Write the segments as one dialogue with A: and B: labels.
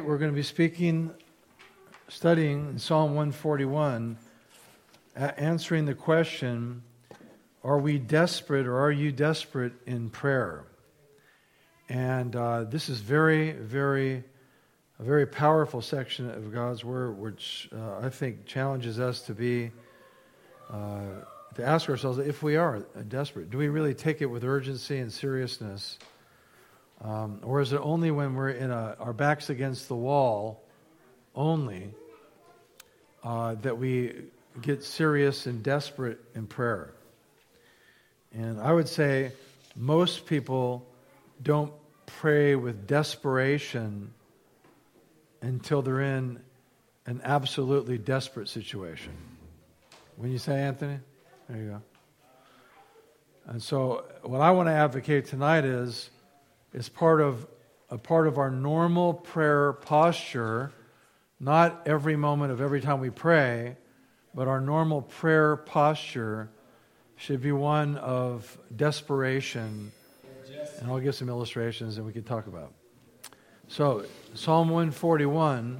A: we're going to be studying Psalm 141, answering the question, are we desperate or are you desperate in prayer? And this is a very powerful section of God's Word, which I think challenges us to ask ourselves if we are desperate. Do we really take it with urgency and seriousness? Or is it only when we're our backs against the wall only that we get serious and desperate in prayer? And I would say most people don't pray with desperation until they're in an absolutely desperate situation. Wouldn't you say, Anthony? There you go. And so what I want to advocate tonight is part of our normal prayer posture, not every moment of every time we pray, but our normal prayer posture should be one of desperation. And I'll give some illustrations and we can talk about it. So, Psalm 141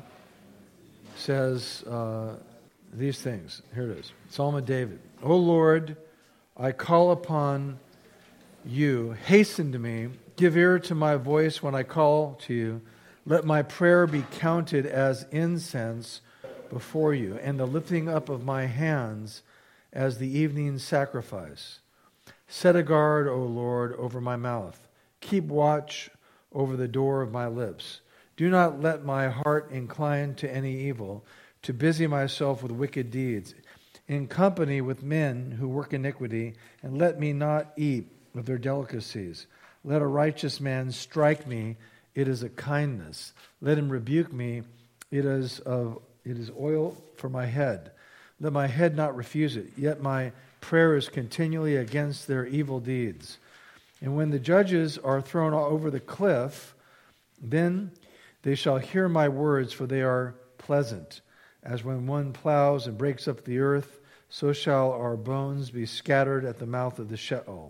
A: says these things. Here it is. Psalm of David. O Lord, I call upon you. Hasten to me. Give ear to my voice when I call to you. Let my prayer be counted as incense before you, and the lifting up of my hands as the evening sacrifice. Set a guard, O Lord, over my mouth. Keep watch over the door of my lips. Do not let my heart incline to any evil, to busy myself with wicked deeds, in company with men who work iniquity, and let me not eat of their delicacies. Let a righteous man strike me, it is a kindness. Let him rebuke me, it is oil for my head. Let my head not refuse it, yet my prayer is continually against their evil deeds. And when the judges are thrown over the cliff, then they shall hear my words, for they are pleasant. As when one plows and breaks up the earth, so shall our bones be scattered at the mouth of the Sheol.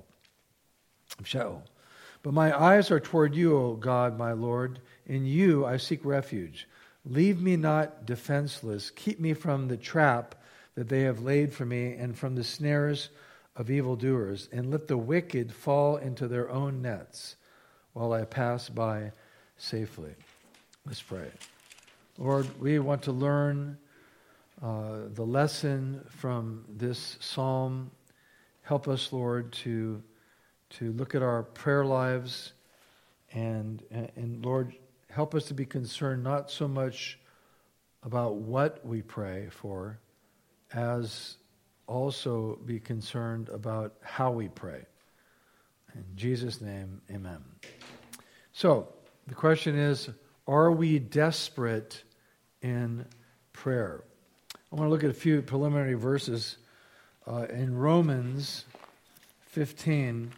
A: But my eyes are toward you, O God, my Lord. In you I seek refuge. Leave me not defenseless. Keep me from the trap that they have laid for me, and from the snares of evildoers, and let the wicked fall into their own nets while I pass by safely. Let's pray. Lord, we want to learn the lesson from this psalm. Help us, Lord, to look at our prayer lives, and Lord, help us to be concerned not so much about what we pray for, as also be concerned about how we pray. In Jesus' name, amen. So, the question is, are we desperate in prayer? I want to look at a few preliminary verses in Romans 15.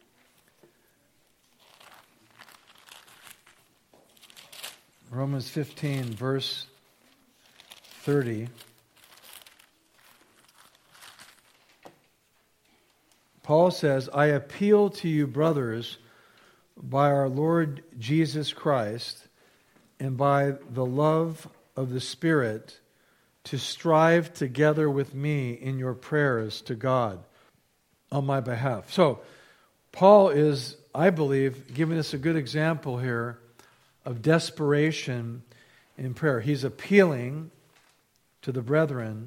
A: Romans 15, verse 30. Paul says, I appeal to you, brothers, by our Lord Jesus Christ and by the love of the Spirit, to strive together with me in your prayers to God on my behalf. So, Paul is, I believe, giving us a good example here of desperation in prayer. He's appealing to the brethren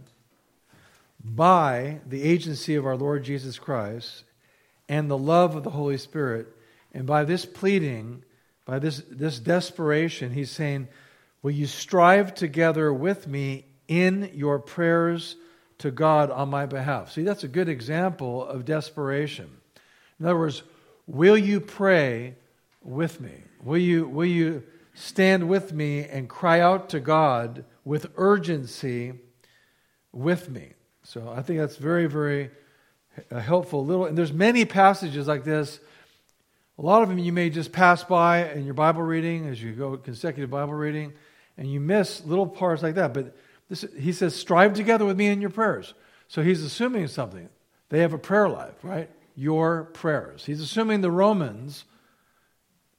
A: by the agency of our Lord Jesus Christ and the love of the Holy Spirit. And by this pleading, by this desperation, he's saying, will you strive together with me in your prayers to God on my behalf? See, that's a good example of desperation. In other words, will you pray with me? Will you stand with me and cry out to God with urgency with me? So I think that's very, very helpful. And there's many passages like this. A lot of them you may just pass by in your Bible reading as you go consecutive Bible reading, and you miss little parts like that. But he says, strive together with me in your prayers. So he's assuming something. They have a prayer life, right? Your prayers. He's assuming the Romans,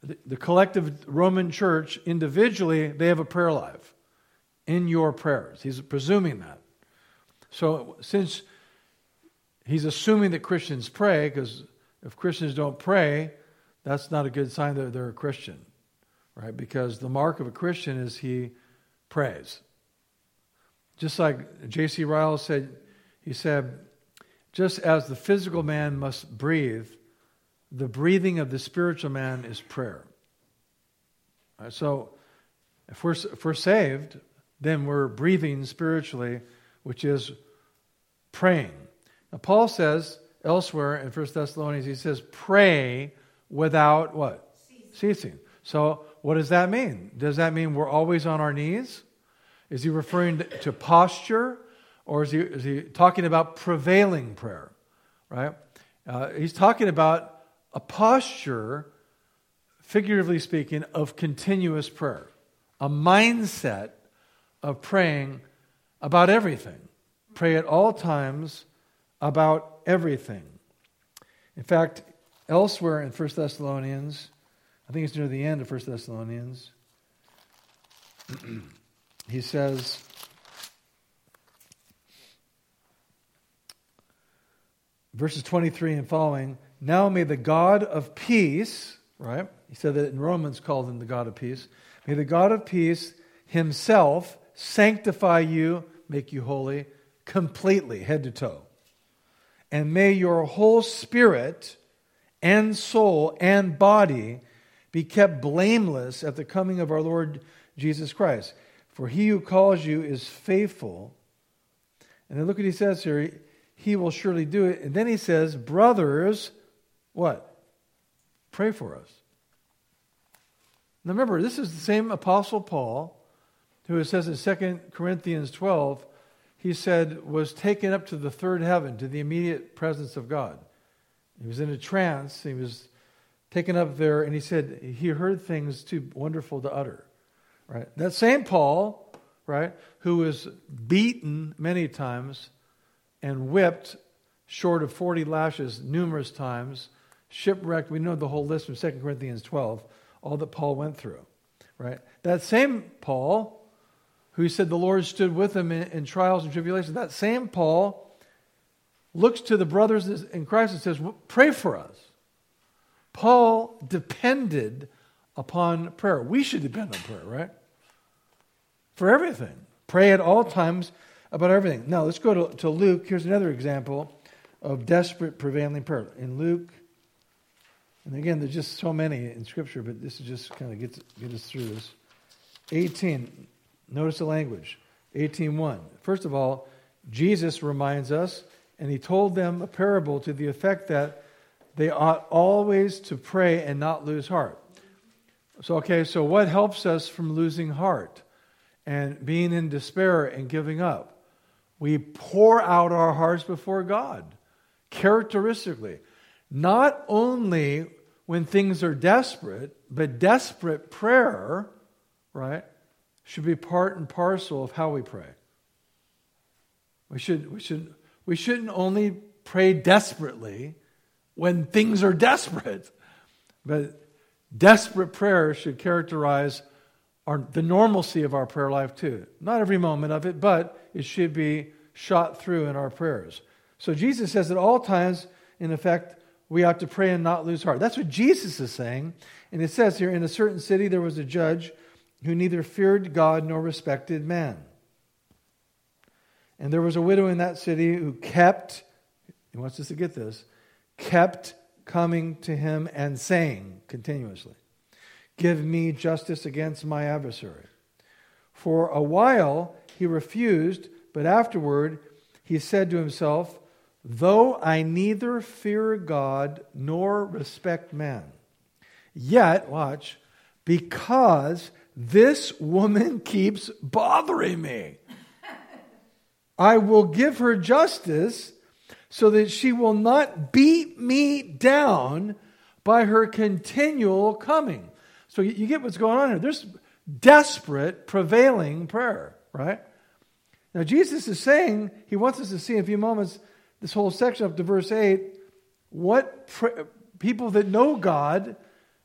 A: the collective Roman church, individually, they have a prayer life in your prayers. He's presuming that. So since he's assuming that Christians pray, because if Christians don't pray, that's not a good sign that they're a Christian, right? Because the mark of a Christian is he prays. Just like J.C. Ryle said, he said, just as the physical man must breathe, the breathing of the spiritual man is prayer. Right, so if we're saved, then we're breathing spiritually, which is praying. Now, Paul says elsewhere in 1 Thessalonians, he says, pray without what? Ceasing. So what does that mean? Does that mean we're always on our knees? Is he referring to posture? Or is he talking about prevailing prayer? Right? He's talking about a posture, figuratively speaking, of continuous prayer. A mindset of praying about everything. Pray at all times about everything. In fact, elsewhere in 1 Thessalonians, I think it's near the end of 1 Thessalonians, he says, verses 23 and following, now may the God of peace, right? He said that in Romans, called him the God of peace. May the God of peace himself sanctify you, make you holy, completely, head to toe. And may your whole spirit and soul and body be kept blameless at the coming of our Lord Jesus Christ. For he who calls you is faithful. And then look what he says here. He will surely do it. And then he says, brothers, what? Pray for us. Now remember, this is the same Apostle Paul who it says in 2 Corinthians 12, he said, was taken up to the third heaven, to the immediate presence of God. He was in a trance. He was taken up there, and he said he heard things too wonderful to utter. Right? That same Paul, right, who was beaten many times and whipped short of 40 lashes numerous times, shipwrecked. We know the whole list from 2 Corinthians 12, all that Paul went through. Right? That same Paul, who said the Lord stood with him in trials and tribulations, that same Paul looks to the brothers in Christ and says, pray for us. Paul depended upon prayer. We should depend on prayer, right? For everything. Pray at all times about everything. Now, let's go to Luke. Here's another example of desperate prevailing prayer. In Luke, and again, there's just so many in Scripture, but this is just kind of get us through this. 18, notice the language. 18:1. First of all, Jesus reminds us, and he told them a parable to the effect that they ought always to pray and not lose heart. So what helps us from losing heart and being in despair and giving up? We pour out our hearts before God, characteristically. Not only when things are desperate, but desperate prayer, right, should be part and parcel of how we pray. We shouldn't only pray desperately when things are desperate, but desperate prayer should characterize the normalcy of our prayer life too. Not every moment of it, but it should be shot through in our prayers. So Jesus says at all times, in effect, we ought to pray and not lose heart. That's what Jesus is saying. And it says here, in a certain city there was a judge who neither feared God nor respected man. And there was a widow in that city who kept, he wants us to get this, kept coming to him and saying continuously, give me justice against my adversary. For a while he refused, but afterward he said to himself, though I neither fear God nor respect man, yet, watch, because this woman keeps bothering me, I will give her justice so that she will not beat me down by her continual coming. So you get what's going on here. There's desperate, prevailing prayer, right? Now Jesus is saying, he wants us to see in a few moments, this whole section up to verse 8, what people that know God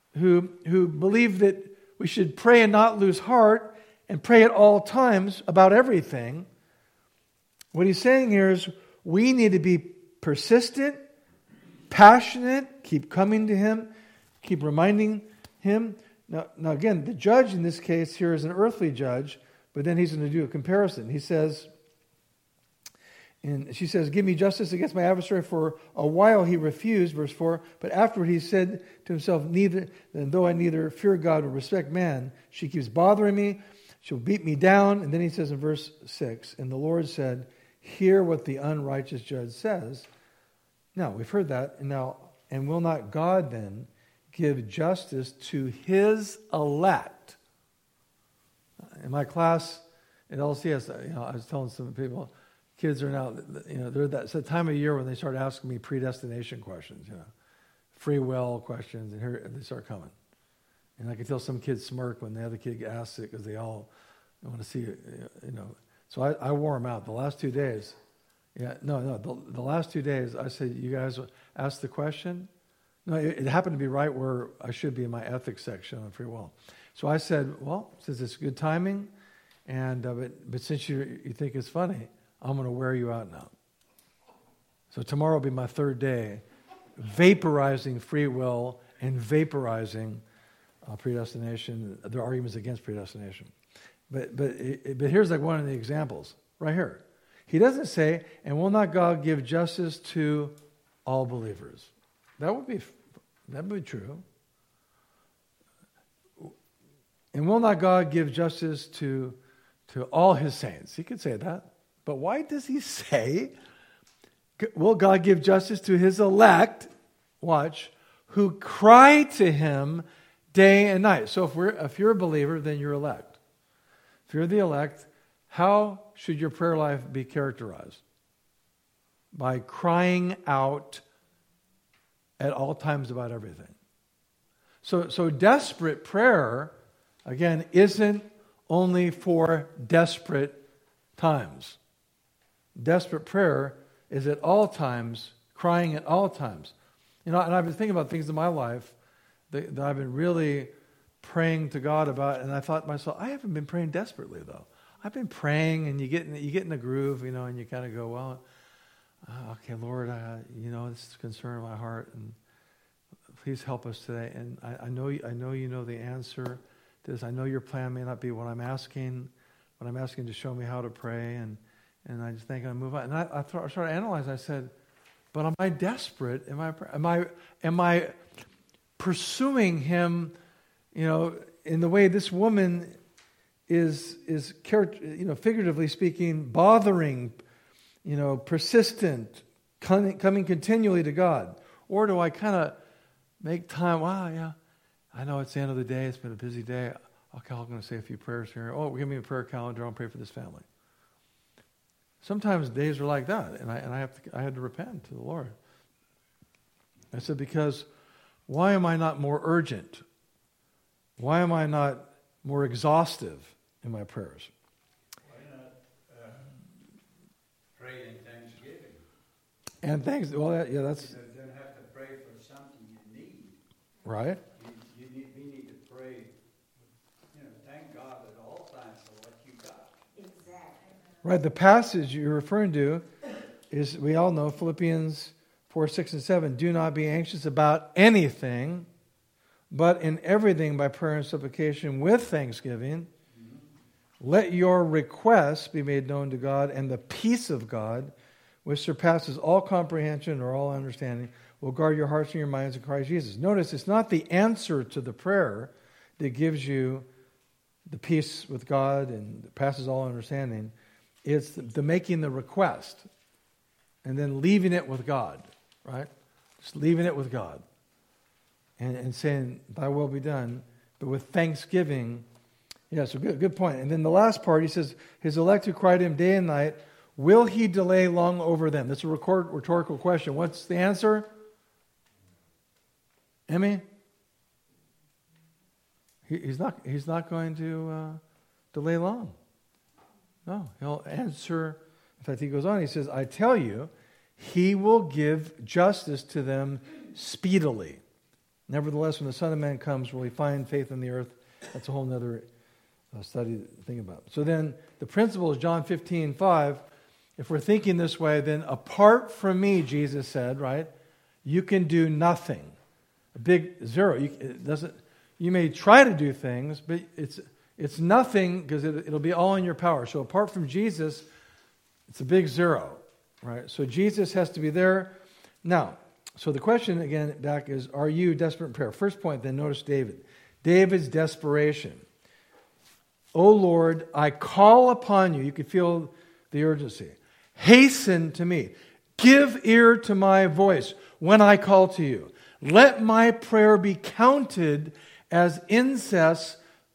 A: who believe that we should pray and not lose heart and pray at all times about everything. What he's saying here is we need to be persistent, passionate, keep coming to him, keep reminding him. Now again, the judge in this case here is an earthly judge, but then he's going to do a comparison. He says, and she says, give me justice against my adversary. For a while he refused, verse 4. But afterward he said to himself, though I neither fear God or respect man, she keeps bothering me. She'll beat me down. And then he says in verse 6, and the Lord said, hear what the unrighteous judge says. Now, we've heard that. And will not God then give justice to his elect? In my class at LCS, I was telling some people, kids are now, it's the time of year when they start asking me predestination questions, free will questions, and here they start coming. And I can tell some kids smirk when the other kid asks it because they all want to see it, So I wore them out. The last 2 days, the last 2 days, I said, you guys asked the question? No, it happened to be right where I should be in my ethics section on free will. So I said, well, since it's good timing, and but since you think it's funny, I'm going to wear you out now. So tomorrow will be my third day vaporizing free will and vaporizing predestination, their arguments against predestination. But here's like one of the examples right here. He doesn't say, and will not God give justice to all believers? That would be true. And will not God give justice to all his saints? He could say that. But why does he say, will God give justice to his elect, watch, who cry to him day and night? So if you're a believer, then you're elect. If you're the elect, how should your prayer life be characterized? By crying out at all times about everything. So desperate prayer, again, isn't only for desperate times. Desperate prayer is at all times, crying at all times. And I've been thinking about things in my life that I've been really praying to God about, and I thought to myself, I haven't been praying desperately though. I've been praying, and you get in the groove, and you kind of go, well, okay, Lord, this is a concern of my heart, and please help us today. And I know you know the answer to this. I know your plan may not be what I'm asking, but I'm asking to show me how to pray, and I just think I move on. And I started analyzing. I said, but am I desperate? Am I pursuing him? In the way this woman is figuratively speaking, bothering, persistent, coming continually to God? Or do I kind of make time? Wow, yeah, I know it's the end of the day. It's been a busy day. Okay, I'm going to say a few prayers here. Oh, give me a prayer calendar. I'll pray for this family. Sometimes days are like that, and I had to repent to the Lord. I said, because why am I not more urgent? Why am I not more exhaustive in my prayers?
B: Why not pray in thanksgiving?
A: And thanks. Well, that's.
B: You don't have to pray for something you need.
A: Right.
B: We need to pray. Thank God at all times for what you got.
C: Exactly.
A: Right. The passage you're referring to is, we all know, Philippians 4, 6, and 7. Do not be anxious about anything, but in everything by prayer and supplication with thanksgiving, let your requests be made known to God, and the peace of God, which surpasses all comprehension or all understanding, will guard your hearts and your minds in Christ Jesus. Notice, it's not the answer to the prayer that gives you the peace with God and passes all understanding. It's the making the request and then leaving it with God, right? Just leaving it with God. And saying, thy will be done, but with thanksgiving. Yeah, so good point. And then the last part, he says, his elect who cry to him day and night, will he delay long over them? That's a rhetorical question. What's the answer? Emmy? He's not going to delay long. No, he'll answer. In fact, he goes on, he says, I tell you, he will give justice to them speedily. Nevertheless, when the Son of Man comes, will he find faith on the earth? That's a whole other study to think about. So then the principle is John 15:5. If we're thinking this way, then apart from me, Jesus said, right, you can do nothing. A big zero. You may try to do things, but it's nothing because it'll be all in your power. So apart from Jesus, it's a big zero, right? So Jesus has to be there. Now, so the question again back is, are you desperate in prayer? First point, then notice David. David's desperation. O Lord, I call upon you. You can feel the urgency. Hasten to me. Give ear to my voice when I call to you. Let my prayer be counted as incense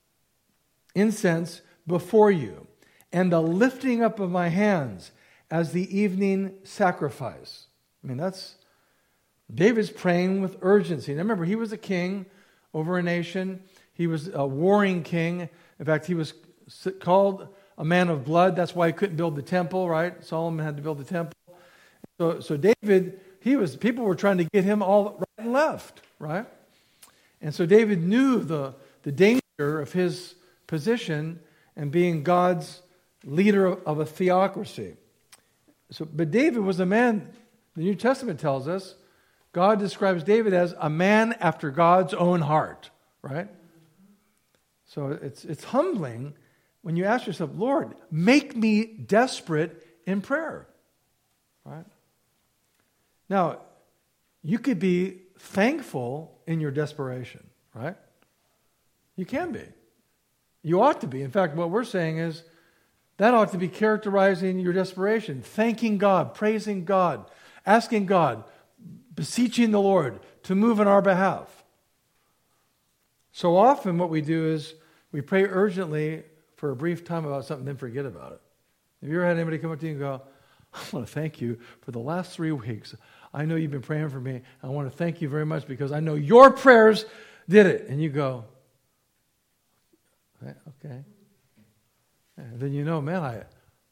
A: before you, and the lifting up of my hands as the evening sacrifice. I mean, that's David's praying with urgency. Now remember, he was a king over a nation. He was a warring king. In fact, he was called a man of blood. That's why he couldn't build the temple, right? Solomon had to build the temple. So David, people were trying to get him all right and left, right? And so David knew the danger of his position and being God's leader of a theocracy. But David was a man, the New Testament tells us, God describes David as a man after God's own heart, right? So it's humbling when you ask yourself, Lord, make me desperate in prayer, right? Now, you could be thankful in your desperation, right? You can be. You ought to be. In fact, what we're saying is that ought to be characterizing your desperation. Thanking God, praising God, asking God, beseeching the Lord to move in our behalf. So often what we do is we pray urgently for a brief time about something, then forget about it. Have you ever had anybody come up to you and go, I want to thank you for the last 3 weeks. I know you've been praying for me. I want to thank you very much because I know your prayers did it. And you go, okay. And then you know, man,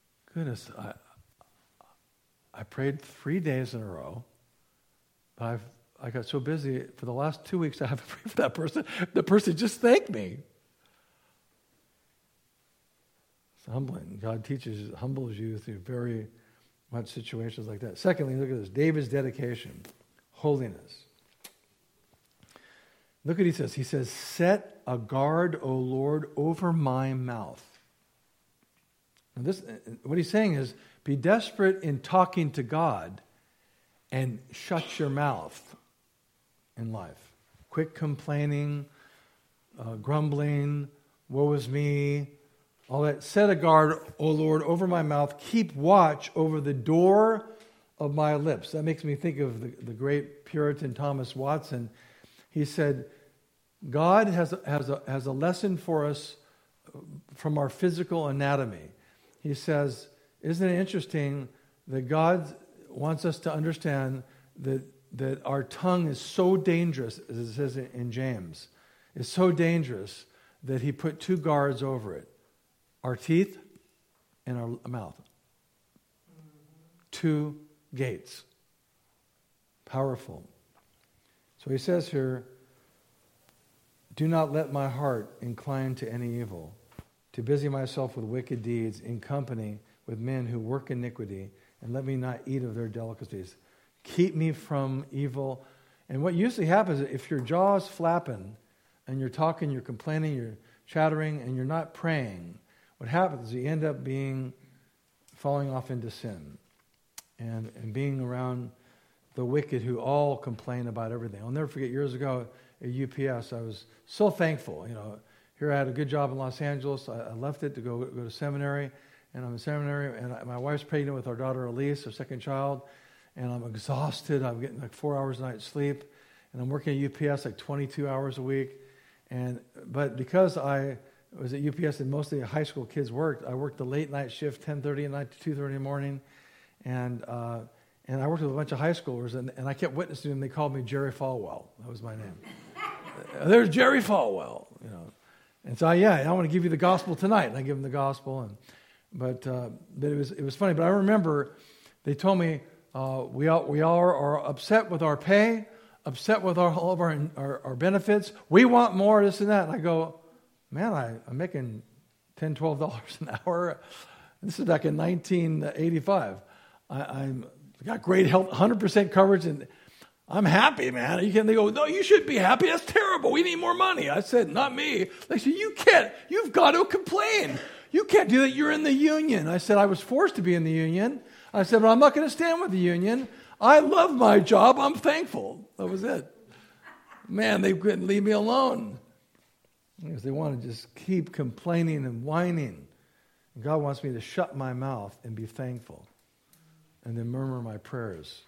A: I prayed 3 days in a row. But I got so busy for the last 2 weeks I haven't prayed for that person. The person just thanked me. It's humbling. God humbles you through very much situations like that. Secondly, look at this. David's dedication. Holiness. Look what he says. He says, set a guard, O Lord, over my mouth. Now what he's saying is, be desperate in talking to God and shut your mouth in life. Quit complaining, grumbling, woe is me, all that. Set a guard, O Lord, over my mouth. Keep watch over the door of my lips. That makes me think of the great Puritan Thomas Watson. He said, God has a lesson for us from our physical anatomy. He says, isn't it interesting that God wants us to understand that our tongue is so dangerous, as it says in James, is so dangerous that he put 2 guards over it. Our teeth and our mouth. 2 gates. Powerful. So he says here, do not let my heart incline to any evil, to busy myself with wicked deeds in company with men who work iniquity, and let me not eat of their delicacies. Keep me from evil. And what usually happens is if your jaw is flapping and you're talking, you're complaining, you're chattering, and you're not praying, what happens is you end up falling off into sin and being around the wicked who all complain about everything. I'll never forget years ago at UPS, I was so thankful. Here I had a good job in Los Angeles. I left it to go to seminary, and I'm in seminary, and my wife's pregnant with our daughter Elise, our second child, and I'm exhausted. I'm getting like 4 hours a night sleep, and I'm working at UPS like 22 hours a week. But because I was at UPS and mostly high school kids worked, I worked the late night shift, 10:30 at night to 2:30 in the morning, and I worked with a bunch of high schoolers, and I kept witnessing them. They called me Jerry Falwell. That was my name. There's Jerry Falwell, And so, I want to give you the gospel tonight. And I give them the gospel, but it was funny. But I remember they told me we all are upset with our pay. upset with all of our benefits. We want more, this and that. And I go, man, I'm making $10, $12 an hour. This is back in 1985. I'm got great health, 100% coverage, and I'm happy, man. They go, no, you shouldn't be happy. That's terrible. We need more money. I said, not me. They said, you can't. You've got to complain. You can't do that. You're in the union. I said, I was forced to be in the union. I said, but I'm not going to stand with the union. I love my job. I'm thankful. That was it. Man, they couldn't leave me alone because they want to just keep complaining and whining. And God wants me to shut my mouth and be thankful and then murmur my prayers.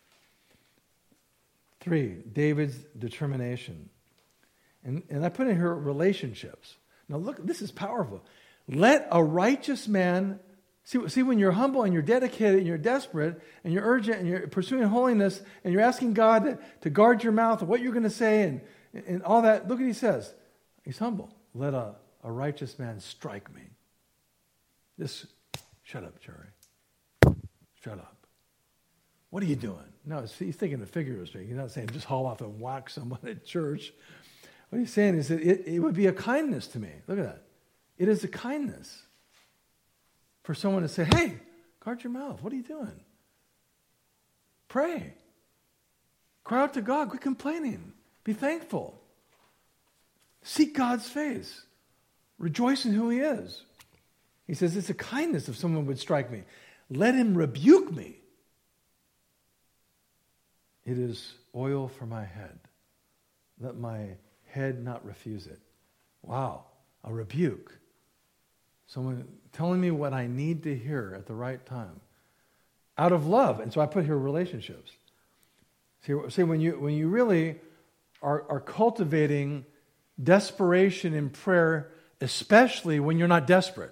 A: 3, David's determination. And I put in here relationships. Now look, this is powerful. Let a righteous man, see when you're humble and you're dedicated and you're desperate and you're urgent and you're pursuing holiness and you're asking God to guard your mouth and what you're going to say and all that, look what he says. He's humble. Let a righteous man strike me. Shut up, Jerry. Shut up. What are you doing? No, he's thinking of figurative speaking. He's not saying just haul off and whack someone at church. What he's saying is that it would be a kindness to me. Look at that. It is a kindness for someone to say, hey, guard your mouth. What are you doing? Pray. Cry out to God. Quit complaining. Be thankful. Seek God's face. Rejoice in who he is. He says it's a kindness if someone would strike me. Let him rebuke me. It is oil for my head. Let my head not refuse it. Wow, a rebuke. Someone telling me what I need to hear at the right time. Out of love. And so I put here relationships. See when you really are cultivating desperation in prayer, especially when you're not desperate.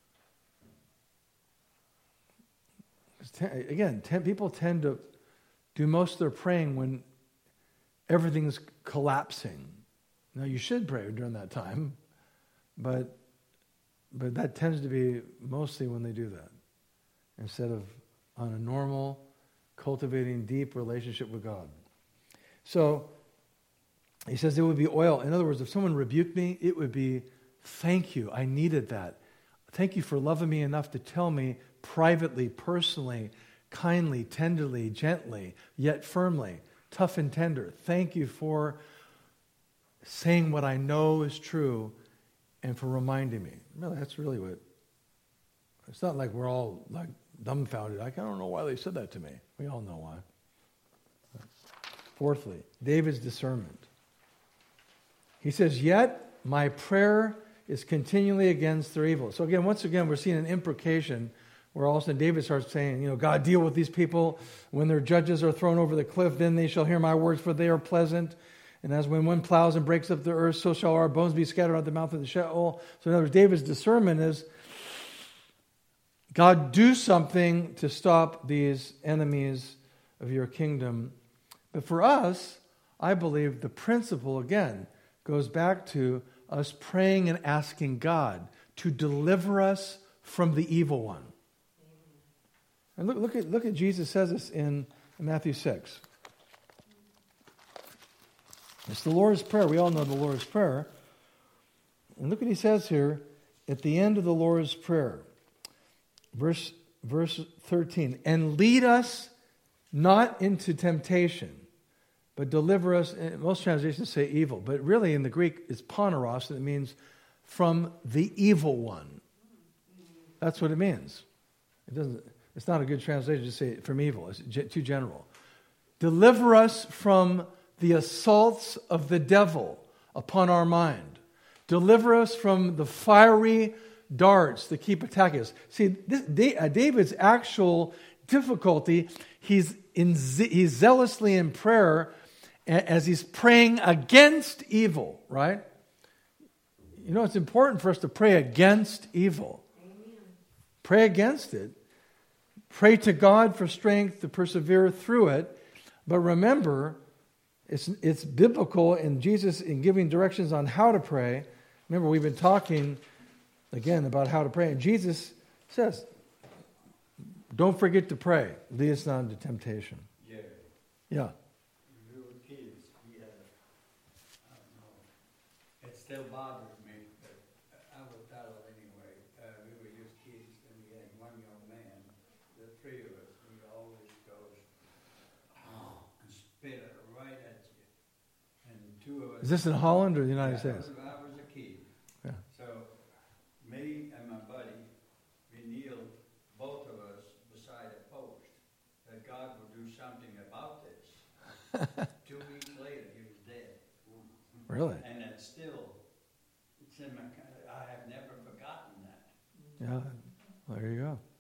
A: Again, people tend to do most of their praying when everything's collapsing. Now, you should pray during that time, but that tends to be mostly when they do that, instead of on a normal, cultivating deep relationship with God. So, he says it would be oil. In other words, if someone rebuked me, it would be, thank you, I needed that. Thank you for loving me enough to tell me privately, personally, kindly, tenderly, gently, yet firmly, tough and tender. Thank you for saying what I know is true and for reminding me. Really, that's really what, it's not like we're all like dumbfounded. I don't know why they said that to me. We all know why. Fourthly, David's discernment. He says, yet my prayer is continually against their evil. So once again, we're seeing an imprecation where all of a sudden David starts saying, God, deal with these people. When their judges are thrown over the cliff, then they shall hear my words, for they are pleasant. And as when one plows and breaks up the earth, so shall our bones be scattered out the mouth of the Sheol. So in other words, David's discernment is, God, do something to stop these enemies of your kingdom. But for us, I believe the principle, again, goes back to us praying and asking God to deliver us from the evil one. And look at Jesus says this in Matthew 6. It's the Lord's Prayer. We all know the Lord's Prayer. And look what he says here at the end of the Lord's Prayer. Verse 13. And lead us not into temptation, but deliver us, most translations say evil, but really in the Greek it's poneros, and it means from the evil one. That's what it means. It's not a good translation to say from evil. It's too general. Deliver us from the assaults of the devil upon our mind. Deliver us from the fiery darts that keep attacking us. See, David's actual difficulty, he's zealously in prayer as he's praying against evil, right? It's important for us to pray against evil. Amen. Pray against it. Pray to God for strength to persevere through it. But remember, it's biblical in Jesus in giving directions on how to pray. Remember, we've been talking again about how to pray. And Jesus says, don't forget to pray. Lead us not into temptation.
B: Yeah.
A: Yeah.
B: Real key. still bothers me, but I will tell it anyway. We were just kids, and we had one young man, the three of us, he always goes, oh, and spit it right at you. And two of us...
A: Is this in Holland or the United States?
B: I was a kid.
A: Yeah.
B: So, me and my buddy, we kneeled, both of us, beside a post, that God would do something about this. 2 weeks later, he was dead.
A: Really?
B: And it's still, it's in my, I have never forgotten that.
A: Yeah, well, there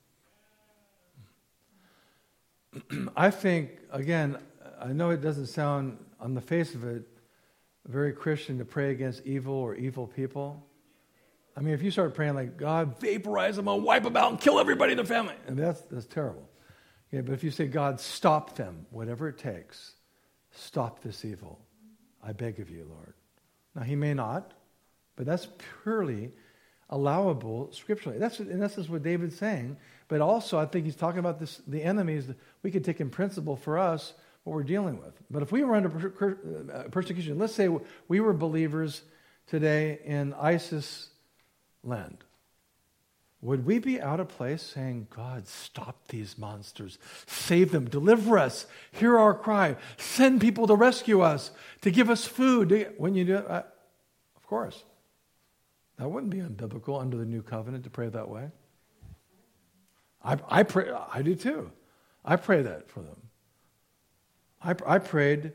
A: you go. I think, again, I know it doesn't sound, on the face of it, very Christian to pray against evil or evil people. I mean, if you start praying like, God, vaporize them, I'll wipe them out and kill everybody in the family. I mean, that's terrible. Yeah, but if you say, God, stop them, whatever it takes, stop this evil. I beg of you, Lord. Now, he may not, but that's purely allowable scripturally. That's in essence what David's saying. But also, I think he's talking about this, the enemies that we could take in principle for us what we're dealing with. But if we were under persecution, let's say we were believers today in ISIS land, would we be out of place saying, God, stop these monsters, save them, deliver us, hear our cry, send people to rescue us, to give us food? When you do it, of course. That wouldn't be unbiblical under the new covenant to pray that way. I pray. I do too. I pray that for them. I prayed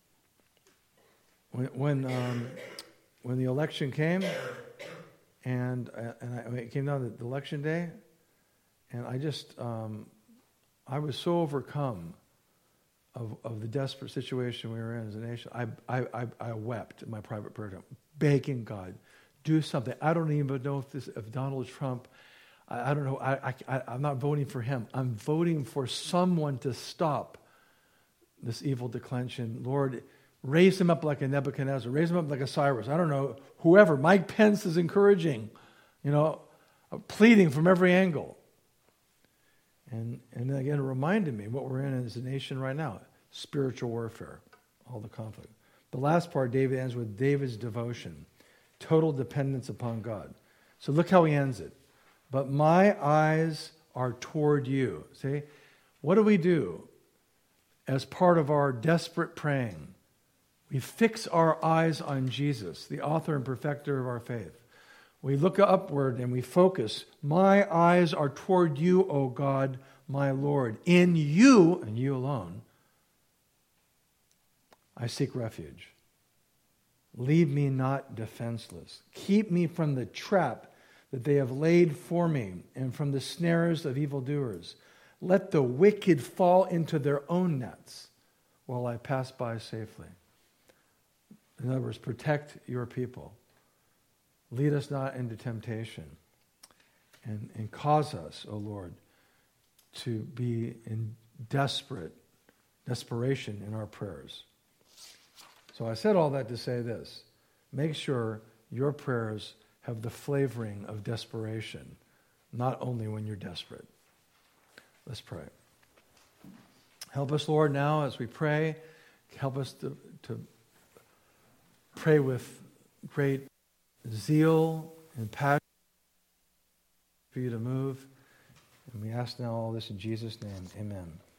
A: when the election came, and it came down to the election day, and I just I was so overcome of the desperate situation we were in as a nation. I wept in my private prayer time, begging God, do something. I don't even know if Donald Trump. I don't know. I'm not voting for him. I'm voting for someone to stop this evil declension. Lord, raise him up like a Nebuchadnezzar. Raise him up like a Cyrus. I don't know. Whoever. Mike Pence is encouraging, pleading from every angle. And again, it reminded me what we're in as a nation right now. Spiritual warfare. All the conflict. The last part, David ends with David's devotion. Total dependence upon God. So look how he ends it. But my eyes are toward you. See? What do? As part of our desperate praying, we fix our eyes on Jesus, the author and perfecter of our faith. We look upward and we focus. My eyes are toward you, O God, my Lord. In you, and you alone, I seek refuge. Leave me not defenseless. Keep me from the trap that they have laid for me and from the snares of evildoers. Let the wicked fall into their own nets while I pass by safely. In other words, protect your people. Lead us not into temptation. And cause us, O Lord, to be in desperation in our prayers. So I said all that to say this. Make sure your prayers have the flavoring of desperation, not only when you're desperate. Let's pray. Help us, Lord, now as we pray. Help us to pray with great zeal and passion for you to move. And we ask now all this in Jesus' name. Amen.